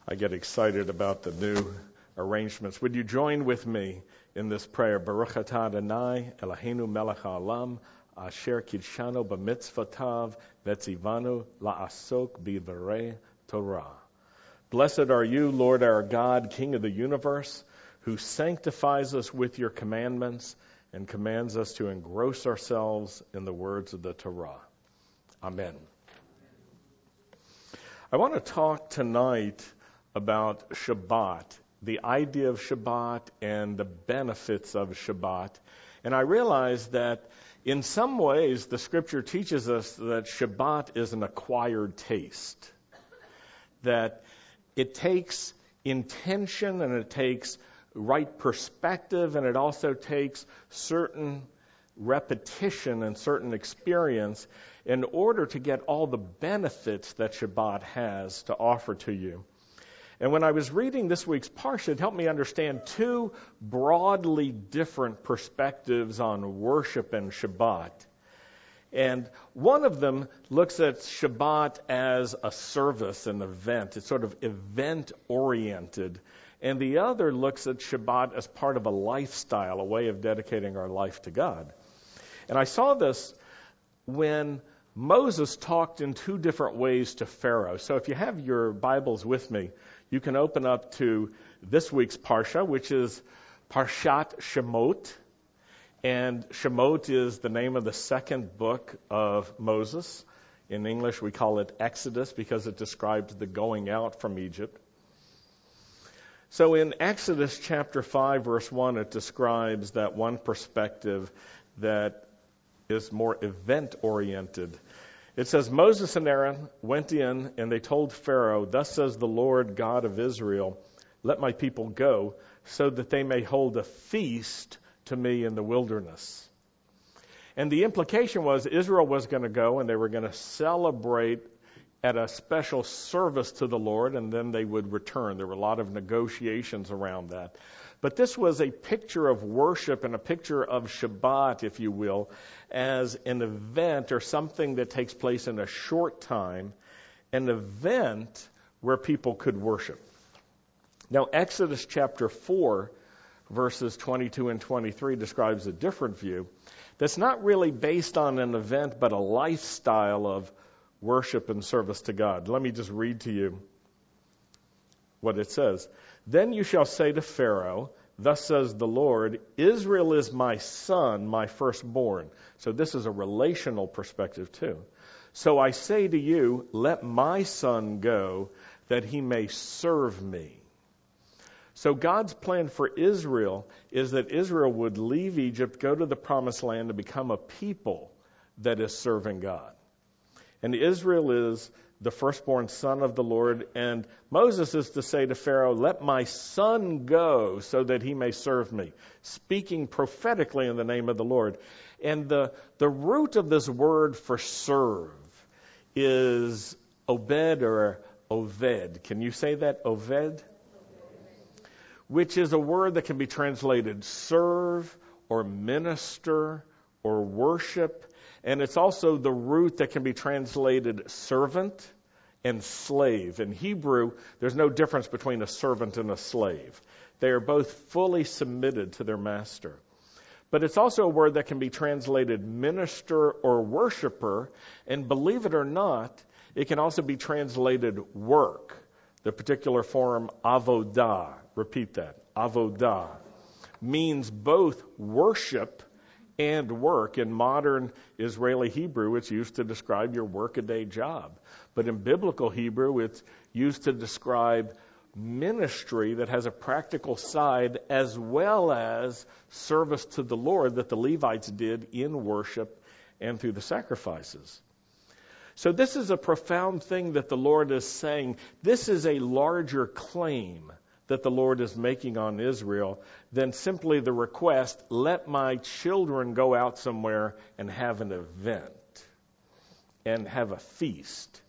I get excited about the new arrangements. Would you join with me in this prayer? Baruch atah Adonai Eloheinu melech haolam asher kidshanu b'mitzvotav v'tzivanu la'asok b'divrei Torah. Blessed are you, Lord our God, King of the universe, who sanctifies us with your commandments and commands us to engross ourselves in the words of the Torah. Amen. I want to talk tonight about Shabbat, the idea of Shabbat and the benefits of Shabbat. And I realize that in some ways the Scripture teaches us that Shabbat is an acquired taste, that it takes intention and it takes right perspective, and it also takes certain repetition and certain experience in order to get all the benefits that Shabbat has to offer to you. And when I was reading this week's Parsha, it helped me understand two broadly different perspectives on worship and Shabbat. And one of them looks at Shabbat as a service, an event. It's sort of event-oriented. And the other looks at Shabbat as part of a lifestyle, a way of dedicating our life to God. And I saw this when Moses talked in two different ways to Pharaoh. So if you have your Bibles with me, you can open up to this week's Parsha, which is Parshat Shemot. And Shemot is the name of the second book of Moses. In English, we call it Exodus because it describes the going out from Egypt. So in Exodus chapter 5, verse 1, it describes that one perspective that is more event-oriented. It says, Moses and Aaron went in and they told Pharaoh, "Thus says the Lord God of Israel, let my people go so that they may hold a feast to me in the wilderness." And the implication was Israel was going to go and they were going to celebrate at a special service to the Lord, and then they would return. There were a lot of negotiations around that. But this was a picture of worship and a picture of Shabbat, if you will, as an event or something that takes place in a short time, an event where people could worship. Now, Exodus chapter 4, verses 22 and 23 describes a different view that's not really based on an event, but a lifestyle of worship and service to God. Let me just read to you what it says. Then you shall say to Pharaoh, "Thus says the Lord, Israel is my son, my firstborn." So this is a relational perspective too. "So I say to you, let my son go, that he may serve me." So God's plan for Israel is that Israel would leave Egypt, go to the promised land, and become a people that is serving God. And Israel is the firstborn son of the Lord. And Moses is to say to Pharaoh, "Let my son go so that he may serve me," speaking prophetically in the name of the Lord. And the root of this word for serve is obed or oved. Can you say that? Oved? Which is a word that can be translated serve or minister or worship. And it's also the root that can be translated servant and slave. In Hebrew, there's no difference between a servant and a slave. They are both fully submitted to their master. But it's also a word that can be translated minister or worshiper. And believe it or not, it can also be translated work. The particular form avodah, repeat that, avodah, means both worship and work. In modern Israeli Hebrew, it's used to describe your workaday job. But in biblical Hebrew, it's used to describe ministry that has a practical side as well as service to the Lord that the Levites did in worship and through the sacrifices. So this is a profound thing that the Lord is saying. This is a larger claim that the Lord is making on Israel than simply the request, "Let my children go out somewhere and have an event and have a feast."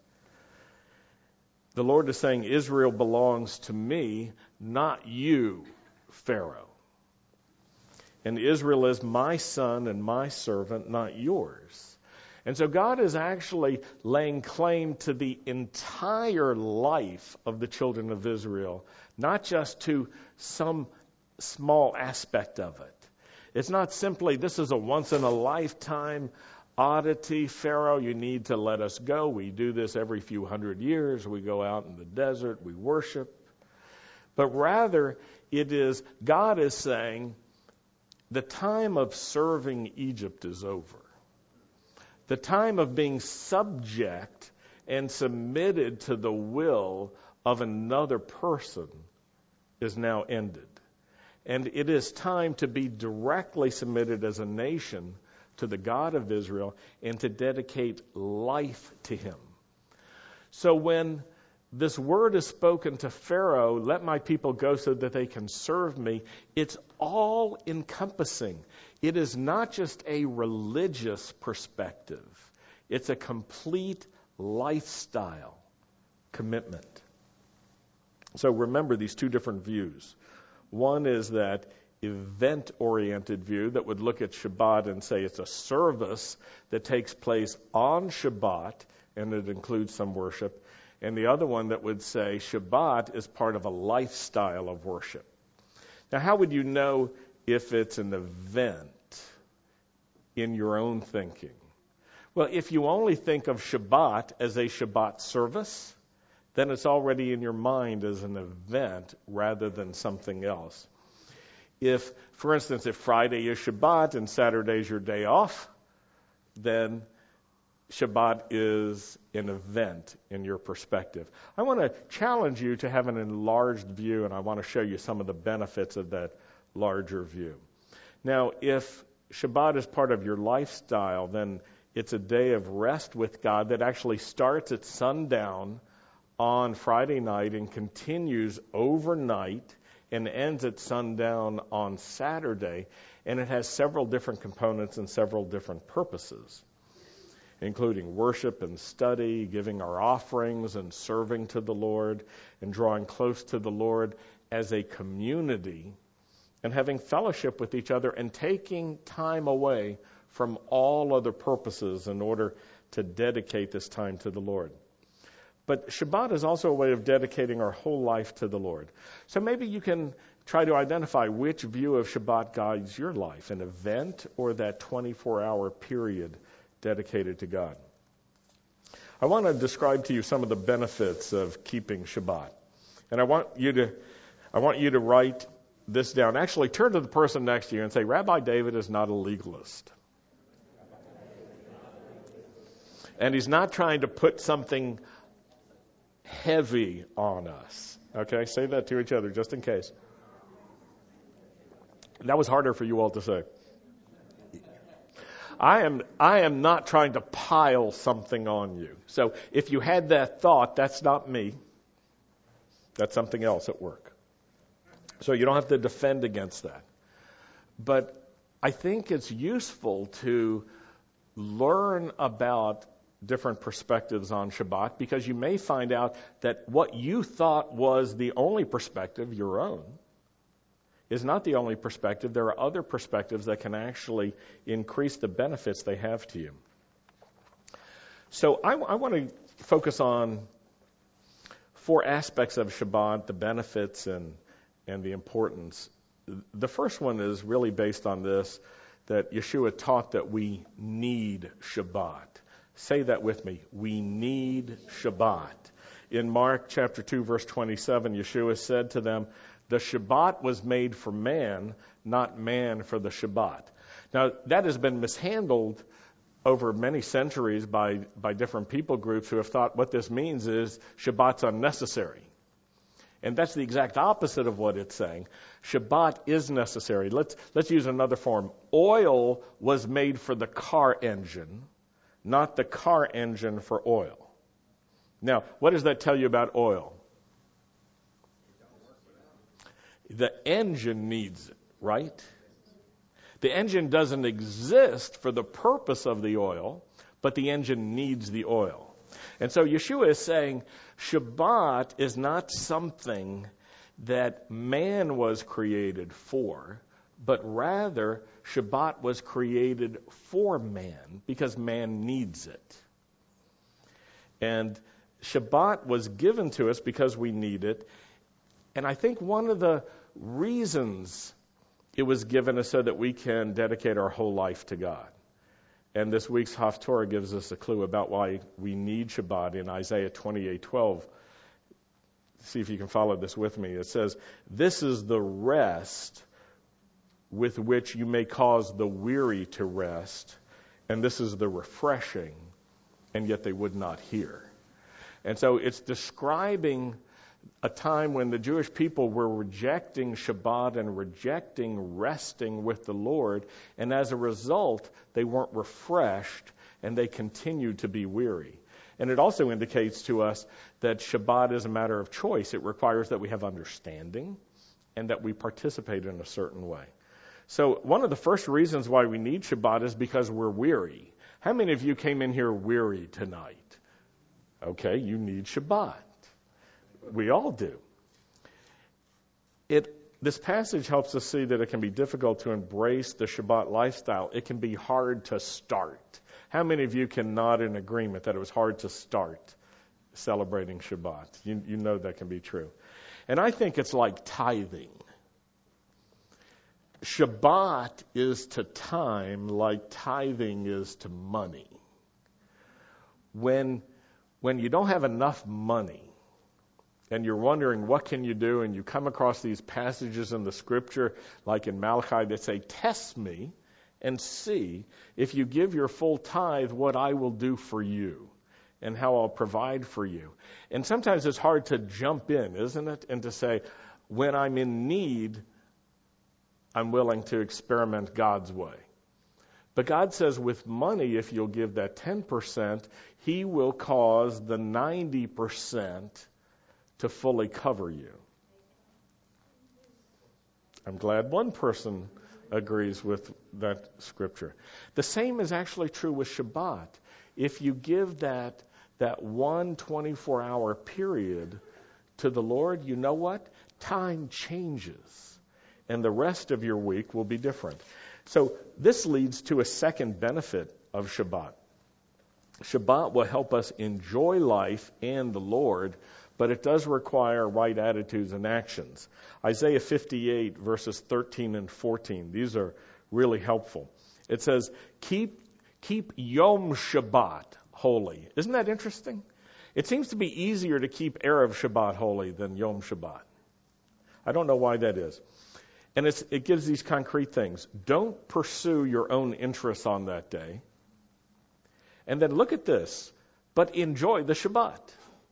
The Lord is saying, Israel belongs to me, not you, Pharaoh. And Israel is my son and my servant, not yours. And so God is actually laying claim to the entire life of the children of Israel, not just to some small aspect of it. It's not simply, this is a once-in-a-lifetime oddity. Pharaoh, you need to let us go. We do this every few hundred years. We go out in the desert. We worship. But rather, it is, God is saying, the time of serving Egypt is over. The time of being subject and submitted to the will of another person is now ended. And it is time to be directly submitted as a nation to the God of Israel and to dedicate life to Him. So when this word is spoken to Pharaoh, let my people go so that they can serve me, it's all encompassing. It is not just a religious perspective. It's a complete lifestyle commitment. So remember these two different views. One is that event-oriented view that would look at Shabbat and say it's a service that takes place on Shabbat, and it includes some worship. And the other one that would say Shabbat is part of a lifestyle of worship. Now, how would you know if it's an event in your own thinking? Well, if you only think of Shabbat as a Shabbat service, then it's already in your mind as an event rather than something else. If, for instance, if Friday is Shabbat and Saturday is your day off, then Shabbat is an event in your perspective. I want to challenge you to have an enlarged view, and I want to show you some of the benefits of that larger view. Now, if Shabbat is part of your lifestyle, then it's a day of rest with God that actually starts at sundown on Friday night and continues overnight and ends at sundown on Saturday. And it has several different components and several different purposes, including worship and study, giving our offerings and serving to the Lord and drawing close to the Lord as a community and having fellowship with each other and taking time away from all other purposes in order to dedicate this time to the Lord. But Shabbat is also a way of dedicating our whole life to the Lord. So maybe you can try to identify which view of Shabbat guides your life, an event or that 24-hour period dedicated to God. I want to describe to you some of the benefits of keeping Shabbat. And I want you to write this down. Actually, turn to the person next to you and say, Rabbi David is not a legalist. And he's not trying to put something heavy on us. Okay, say that to each other just in case. That was harder for you all to say. I am not trying to pile something on you. So if you had that thought, that's not me. That's something else at work. So you don't have to defend against that. But I think it's useful to learn about different perspectives on Shabbat, because you may find out that what you thought was the only perspective, your own, is not the only perspective. There are other perspectives that can actually increase the benefits they have to you. So I want to focus on 4 aspects of Shabbat, the benefits and the importance. The first one is really based on this, that Yeshua taught that we need Shabbat. Say that with me. We need Shabbat. In Mark chapter 2, verse 27, Yeshua said to them, the Shabbat was made for man, not man for the Shabbat. Now, that has been mishandled over many centuries by different people groups who have thought what this means is Shabbat's unnecessary. And that's the exact opposite of what it's saying. Shabbat is necessary. Let's use another form. Oil was made for the car engine, not the car engine for oil. Now, what does that tell you about oil? The engine needs it, right? The engine doesn't exist for the purpose of the oil, but the engine needs the oil. And so Yeshua is saying Shabbat is not something that man was created for, but rather Shabbat was created for man because man needs it. And Shabbat was given to us because we need it. And I think one of the reasons it was given is so that we can dedicate our whole life to God. And this week's Haftorah gives us a clue about why we need Shabbat in Isaiah 28:12. See if you can follow this with me. It says, "This is the rest with which you may cause the weary to rest, and this is the refreshing, and yet they would not hear." And so it's describing a time when the Jewish people were rejecting Shabbat and rejecting resting with the Lord, and as a result, they weren't refreshed, and they continued to be weary. And it also indicates to us that Shabbat is a matter of choice. It requires that we have understanding and that we participate in a certain way. So one of the first reasons why we need Shabbat is because we're weary. How many of you came in here weary tonight? Okay, you need Shabbat. We all do. This passage helps us see that it can be difficult to embrace the Shabbat lifestyle. It can be hard to start. How many of you can nod in agreement that it was hard to start celebrating Shabbat? You know that can be true. And I think it's like tithing. Shabbat is to time like tithing is to money. When you don't have enough money, and you're wondering what can you do, and you come across these passages in the scripture, like in Malachi, that say, "Test me and see if you give your full tithe what I will do for you and how I'll provide for you." And sometimes it's hard to jump in, isn't it? And to say, when I'm in need, I'm willing to experiment God's way. But God says with money, if you'll give that 10%, He will cause the 90% to fully cover you. I'm glad one person agrees with that scripture. The same is actually true with Shabbat. If you give that one 24-hour period to the Lord, you know what? Time changes, and the rest of your week will be different. So this leads to a second benefit of Shabbat. Shabbat will help us enjoy life and the Lord, but it does require right attitudes and actions. Isaiah 58, verses 13 and 14, these are really helpful. It says, keep Yom Shabbat holy. Isn't that interesting? It seems to be easier to keep Erev Shabbat holy than Yom Shabbat. I don't know why that is. And it gives these concrete things. Don't pursue your own interests on that day. And then look at this, but enjoy the Shabbat.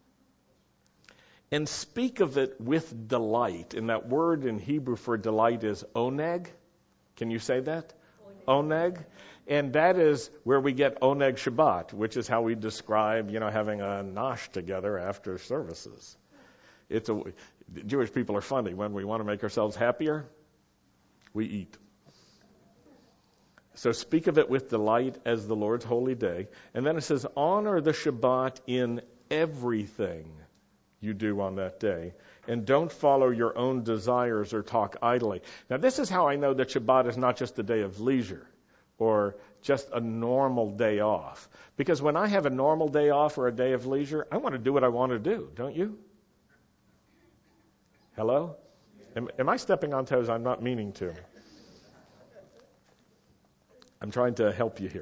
And speak of it with delight. And that word in Hebrew for delight is oneg. Can you say that? Oneg. And that is where we get oneg Shabbat, which is how we describe, having a nosh together after services. Jewish people are funny. When we want to make ourselves happier, we eat. So speak of it with delight as the Lord's holy day. And then it says, honor the Shabbat in everything you do on that day, and don't follow your own desires or talk idly. Now, this is how I know that Shabbat is not just a day of leisure or just a normal day off. Because when I have a normal day off or a day of leisure, I want to do what I want to do, don't you? Hello? Am I stepping on toes? I'm not meaning to. I'm trying to help you here.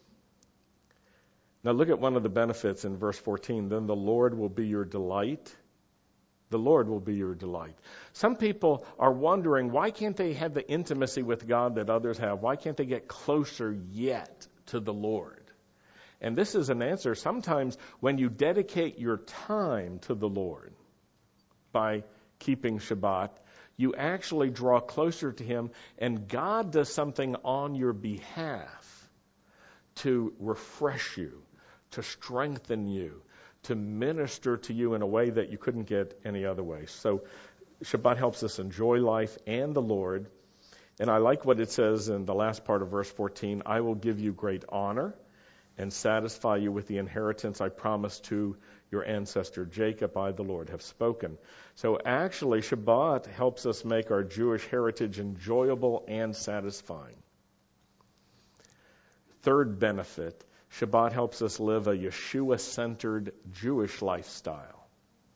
Now look at one of the benefits in verse 14. Then the Lord will be your delight. The Lord will be your delight. Some people are wondering, why can't they have the intimacy with God that others have? Why can't they get closer yet to the Lord? And this is an answer. Sometimes when you dedicate your time to the Lord by keeping Shabbat, you actually draw closer to Him, and God does something on your behalf to refresh you, to strengthen you, to minister to you in a way that you couldn't get any other way. So Shabbat helps us enjoy life and the Lord. And I like what it says in the last part of verse 14, I will give you great honor and satisfy you with the inheritance I promised to your ancestor Jacob, I, the Lord, have spoken. So actually, Shabbat helps us make our Jewish heritage enjoyable and satisfying. Third benefit, Shabbat helps us live a Yeshua-centered Jewish lifestyle.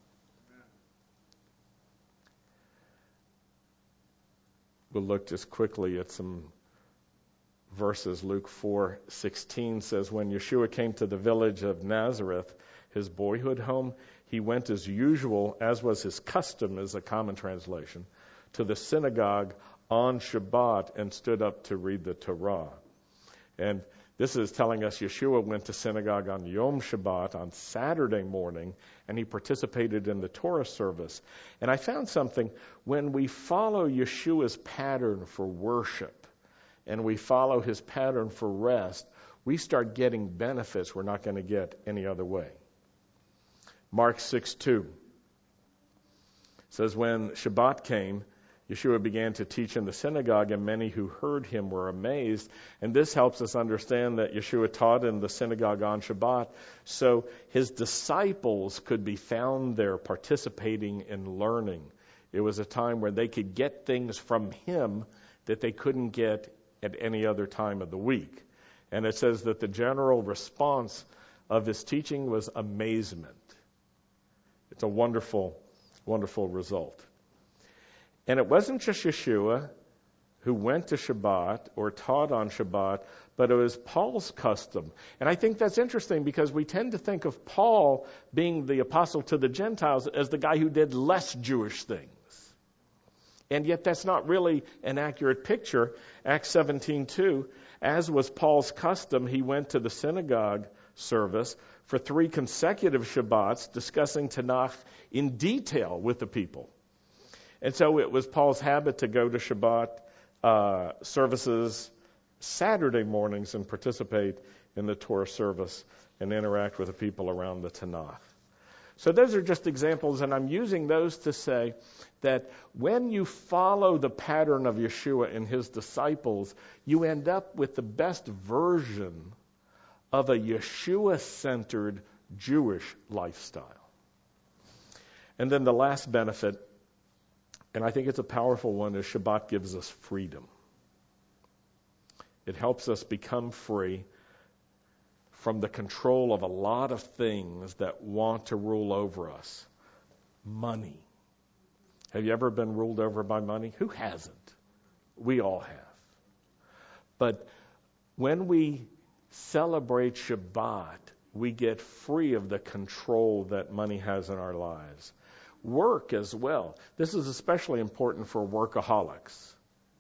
We'll look just quickly at some verses. Luke 4:16 says, when Yeshua came to the village of Nazareth, his boyhood home, he went as usual, as was his custom, is a common translation, to the synagogue on Shabbat and stood up to read the Torah. And this is telling us Yeshua went to synagogue on Yom Shabbat, on Saturday morning, and he participated in the Torah service. And I found something. When we follow Yeshua's pattern for worship, and we follow his pattern for rest, we start getting benefits we're not going to get any other way. Mark 6:2 says, when Shabbat came, Yeshua began to teach in the synagogue, and many who heard him were amazed. And this helps us understand that Yeshua taught in the synagogue on Shabbat, so his disciples could be found there participating in learning. It was a time where they could get things from him that they couldn't get at any other time of the week. And it says that the general response of his teaching was amazement. It's a wonderful, wonderful result. And it wasn't just Yeshua who went to Shabbat or taught on Shabbat, but it was Paul's custom. And I think that's interesting because we tend to think of Paul being the apostle to the Gentiles as the guy who did less Jewish things. And yet that's not really an accurate picture. Acts 17:2, as was Paul's custom, he went to the synagogue service for 3 consecutive Shabbats, discussing Tanakh in detail with the people. And so it was Paul's habit to go to Shabbat services Saturday mornings and participate in the Torah service and interact with the people around the Tanakh. So those are just examples, and I'm using those to say that when you follow the pattern of Yeshua and his disciples, you end up with the best version of a Yeshua-centered Jewish lifestyle. And then the last benefit, and I think it's a powerful one, is Shabbat gives us freedom. It helps us become free from the control of a lot of things that want to rule over us. Money. Have you ever been ruled over by money? Who hasn't? We all have. But when we celebrate Shabbat, we get free of the control that money has in our lives. Work as well. This is especially important for workaholics.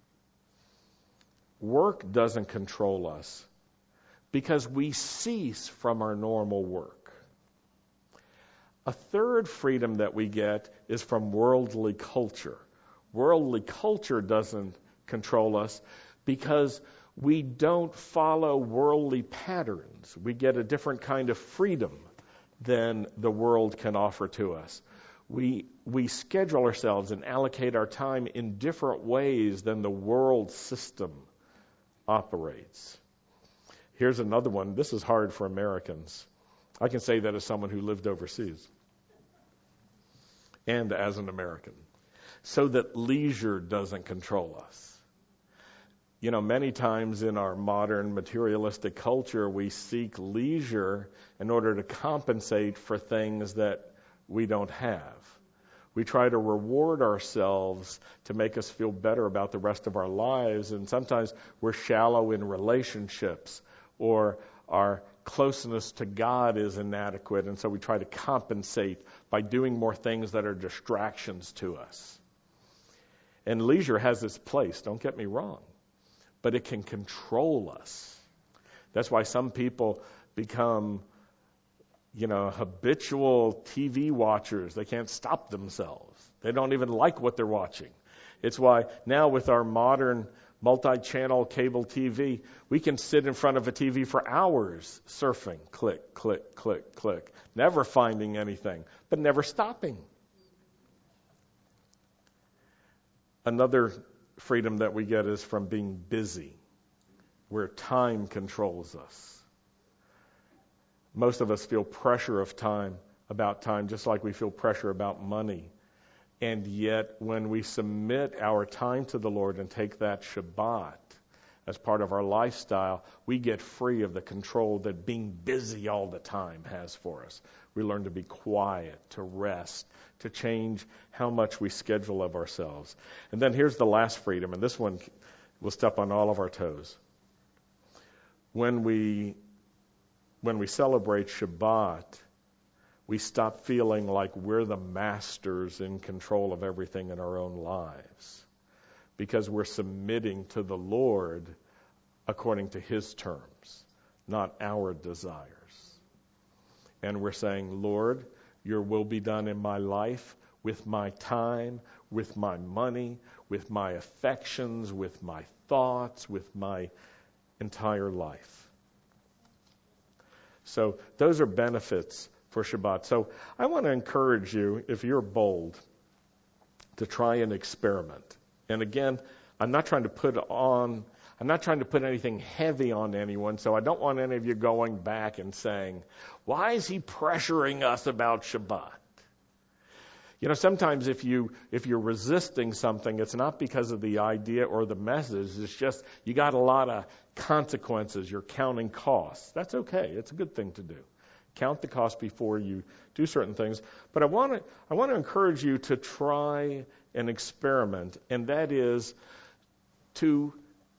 Work doesn't control us because we cease from our normal work. A third freedom that we get is from worldly culture. Worldly culture doesn't control us because we don't follow worldly patterns. We get a different kind of freedom than the world can offer to us. We schedule ourselves and allocate our time in different ways than the world system operates. Here's another one. This is hard for Americans. I can say that as someone who lived overseas and as an American. So that leisure doesn't control us. You know, many times in our modern materialistic culture, we seek leisure in order to compensate for things that we don't have. We try to reward ourselves to make us feel better about the rest of our lives, and sometimes we're shallow in relationships, or our closeness to God is inadequate, and so we try to compensate by doing more things that are distractions to us. And leisure has its place, don't get me wrong, but it can control us. That's why some people become, habitual TV watchers. They can't stop themselves. They don't even like what they're watching. It's why now with our modern multi-channel cable TV, we can sit in front of a TV for hours surfing, click, click, click, click, never finding anything, but never stopping. Another freedom that we get is from being busy, where time controls us. Most of us feel pressure of time about time, just like we feel pressure about money. And yet, when we submit our time to the Lord and take that Shabbat as part of our lifestyle, we get free of the control that being busy all the time has for us. We learn to be quiet, to rest, to change how much we schedule of ourselves. And then here's the last freedom, and this one will step on all of our toes. When we celebrate Shabbat, we stop feeling like we're the masters in control of everything in our own lives, because we're submitting to the Lord according to His terms, not our desires. And we're saying, Lord, your will be done in my life, with my time, with my money, with my affections, with my thoughts, with my entire life. So those are benefits for Shabbat. So I want to encourage you, if you're bold, to try an experiment. And again, I'm not trying to put anything heavy on anyone, so I don't want any of you going back and saying, why is he pressuring us about Shabbat? You know, sometimes if you're resisting something, it's not because of the idea or the message. It's just you got a lot of consequences. You're counting costs. That's okay. It's a good thing to do. Count the cost before you do certain things. But I want to encourage you to try an experiment, and that is to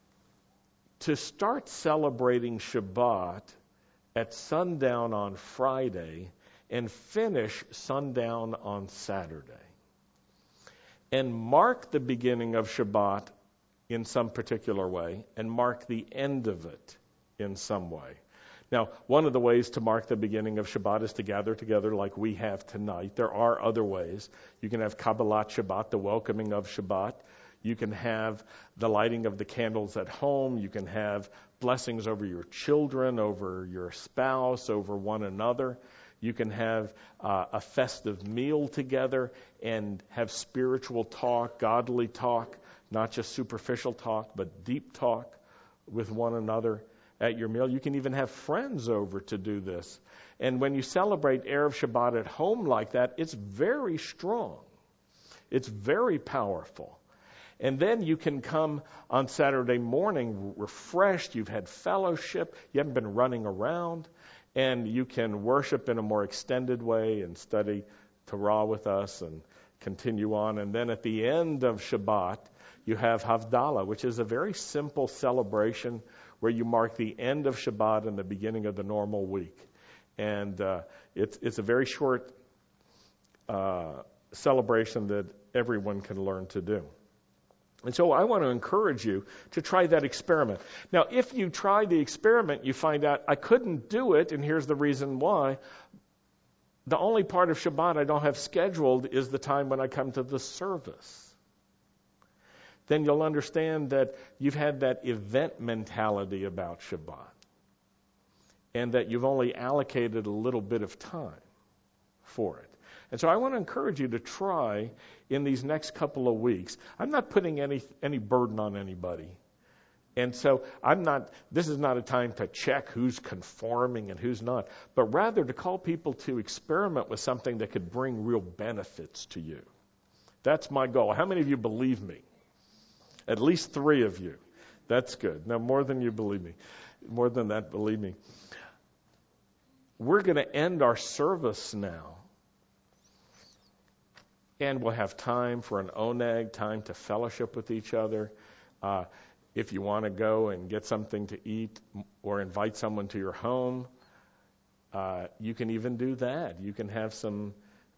start celebrating Shabbat at sundown on Friday and finish sundown on Saturday. And mark the beginning of Shabbat in some particular way, and mark the end of it in some way. Now, one of the ways to mark the beginning of Shabbat is to gather together like we have tonight. There are other ways. You can have Kabbalat Shabbat, the welcoming of Shabbat. You can have the lighting of the candles at home. You can have blessings over your children, over your spouse, over one another. You can have a festive meal together and have spiritual talk, godly talk, not just superficial talk, but deep talk with one another at your meal. You can even have friends over to do this. And when you celebrate Erev Shabbat at home like that, it's very strong. It's very powerful. And then you can come on Saturday morning refreshed. You've had fellowship. You haven't been running around. And you can worship in a more extended way and study Torah with us and continue on. And then at the end of Shabbat, you have Havdalah, which is a very simple celebration where you mark the end of Shabbat and the beginning of the normal week. And it's a very short celebration that everyone can learn to do. And so I want to encourage you to try that experiment. Now, if you try the experiment, you find out I couldn't do it, and here's the reason why. The only part of Shabbat I don't have scheduled is the time when I come to the service. Then you'll understand that you've had that event mentality about Shabbat, and that you've only allocated a little bit of time for it. And so I want to encourage you to try in these next couple of weeks. I'm not putting any burden on anybody. And so this is not a time to check who's conforming and who's not, but rather to call people to experiment with something that could bring real benefits to you. That's my goal. How many of you believe me? At least 3 of you. That's good. Now, more than you believe me. More than that, believe me. We're going to end our service now. And we'll have time for an oneg, time to fellowship with each other. If you want to go and get something to eat or invite someone to your home, you can even do that. You can have some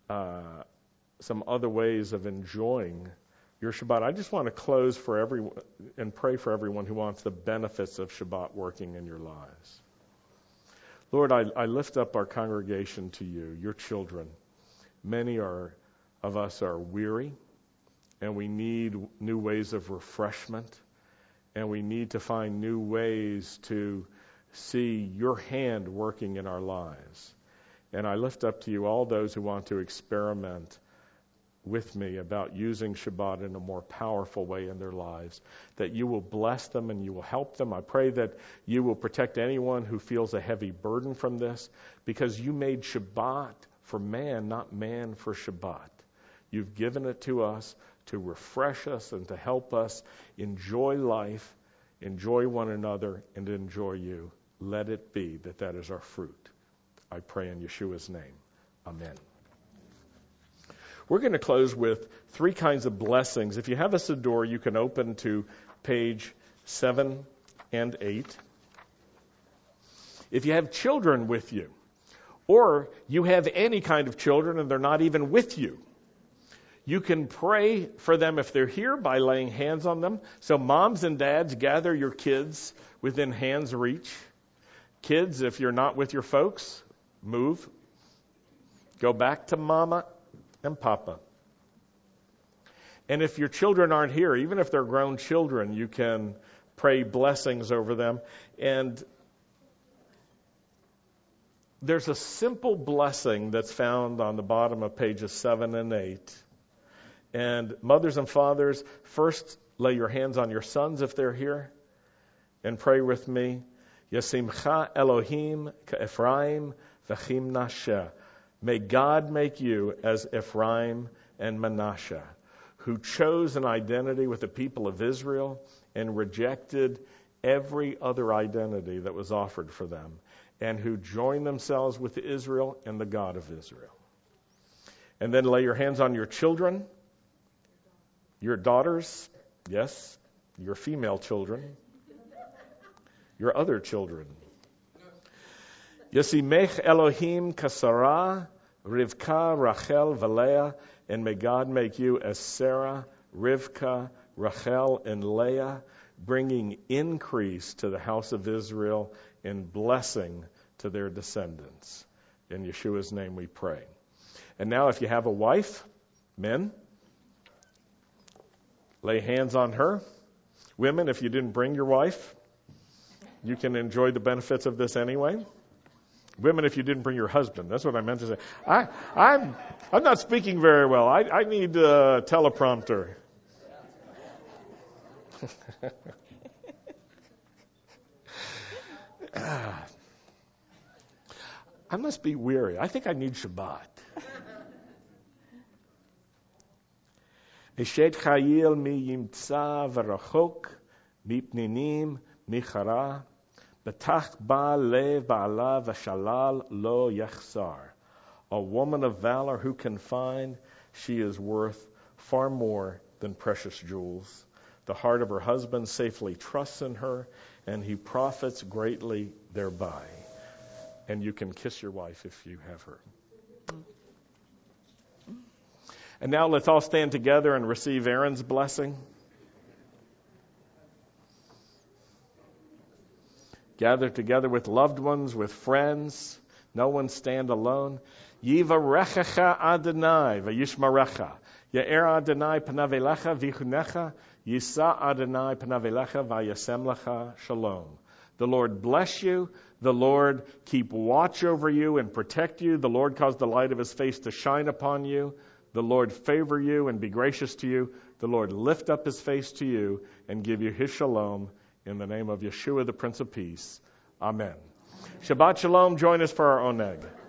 other ways of enjoying your Shabbat. I just want to close for everyone and pray for everyone who wants the benefits of Shabbat working in your lives. Lord, I lift up our congregation to you, your children. Many of us are weary, and we need new ways of refreshment, and we need to find new ways to see your hand working in our lives. And I lift up to you all those who want to experiment with me about using Shabbat in a more powerful way in their lives, that you will bless them and you will help them. I pray that you will protect anyone who feels a heavy burden from this, because you made Shabbat for man, not man for Shabbat. You've given it to us to refresh us and to help us enjoy life, enjoy one another, and enjoy you. Let it be that is our fruit. I pray in Yeshua's name. Amen. We're going to close with 3 kinds of blessings. If you have a Siddur, you can open to page 7 and 8. If you have children with you, or you have any kind of children and they're not even with you, you can pray for them if they're here by laying hands on them. So moms and dads, gather your kids within hand's reach. Kids, if you're not with your folks, move. Go back to mama and papa. And if your children aren't here, even if they're grown children, you can pray blessings over them. And there's a simple blessing that's found on the bottom of pages 7 and 8. And mothers and fathers, first lay your hands on your sons if they're here and pray with me. Yasimcha Elohim ka'Ephraim v'chimnashe. May God make you as Ephraim and Manasseh, who chose an identity with the people of Israel and rejected every other identity that was offered for them, and who joined themselves with Israel and the God of Israel. And then lay your hands on your children, your daughters, yes, your female children, your other children. Yasimech Elohim kasara, Rivka, Rachel, Leah, and may God make you as Sarah, Rivka, Rachel, and Leah, bringing increase to the house of Israel and blessing to their descendants. In Yeshua's name we pray. And now if you have a wife, men, lay hands on her. Women, if you didn't bring your wife, you can enjoy the benefits of this anyway. Women, if you didn't bring your husband. That's what I meant to say. I'm not speaking very well. I need a teleprompter. I must be weary. I think I need Shabbat. Eshet chayil mi yimtza v'rachok mipninim michara betach ba lev ba'ala v'shalal lo yachsar. A woman of valor who can find, she is worth far more than precious jewels. The heart of her husband safely trusts in her, and he profits greatly thereby. And you can kiss your wife if you have her. And now let's all stand together and receive Aaron's blessing. Gather together with loved ones, with friends. No one stand alone. Yivarechecha Adonai v'yishmarecha. Ya'er Adonai panav elecha v'yichunecha. Yisa Adonai panav elecha v'yasem lecha shalom. The Lord bless you. The Lord keep watch over you and protect you. The Lord cause the light of his face to shine upon you. The Lord favor you and be gracious to you. The Lord lift up his face to you and give you his shalom. In the name of Yeshua, the Prince of Peace. Amen. Shabbat shalom. Join us for our oneg.